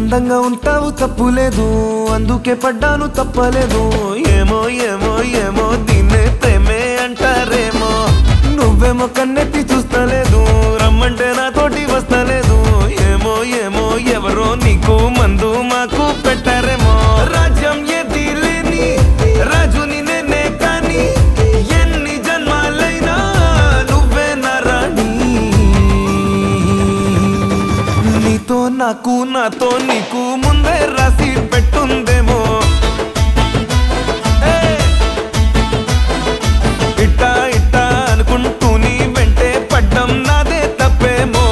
అందంగా ఉంటావు తప్పులేదు, అందుకే పడ్డాను తప్పలేదు. ఏమో ఏమో ఏమో దీన్నే ప్రేమే అంటారేమో. నువ్వేమో కన్నెత్తి చూస్తలేదు, రమ్మంటే నాతోటి వస్తలేదు. ఏమో ఏమో ఎవరో నీకు మందు మాకు పెట్టారేమో. రాజ్యం ఏది లేని రాజుని నేనే కాని, ఎన్ని జన్మాలైనా నువ్వే నా రాణి. నీతో నాకు నాతో నీకు ముందే రాసి పెట్టుందేమో. ఇట్టా ఇట్టా అనుకుంటూ నీ వెంటే పడ్డం నాదే తప్పేమో.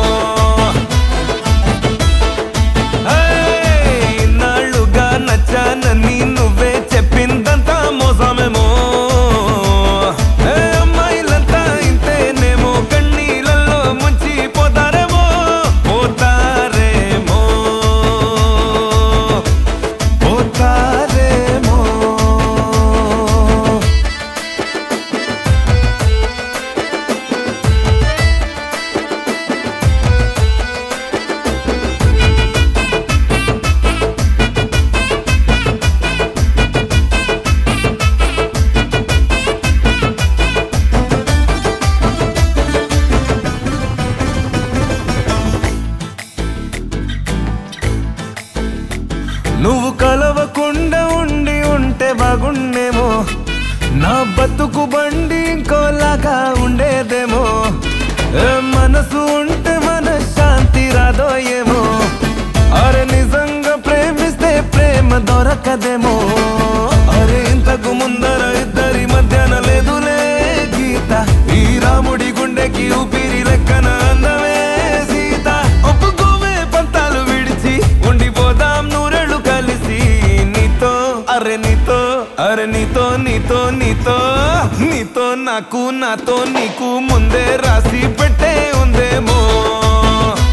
ఇన్నాళ్ళుగా నచ్చానని నువ్వే చెప్పిందంతా మోసమేమో. అమ్మాయిలంతా ఇంతేనేమో, కన్నీళ్ళల్లో ముంచిపోతారేమో. పోతారేమో పోతారేమో. నువ్వు కలవకుండా ఉండి ఉంటే బాగుండేమో. నా బతుకు బండి ఇంకోలాగా ఉండేదేమో. మనసు ఉంటే మనశ్శాంతి రాదో ఏమో. అరే నిజంగా ప్రేమిస్తే ప్రేమ దొరకదేమో. అరే ఇంతకు ముందర ఇద్దరి మధ్యన లేదులే గీత. ఈ రాముడి గుండెకి ఊపిరి లెక్కన అందమే సీత. ఒప్పుకోవే పంతాలు విడిచి ఉండిపోదాం నూరెళ్ళు కలిసి. నీతో అరే నీతో అరే నీతో నీతో నీతో నీతో నాకు నాతో నీకు ముందే రాసి పెట్టే ఉందేమో.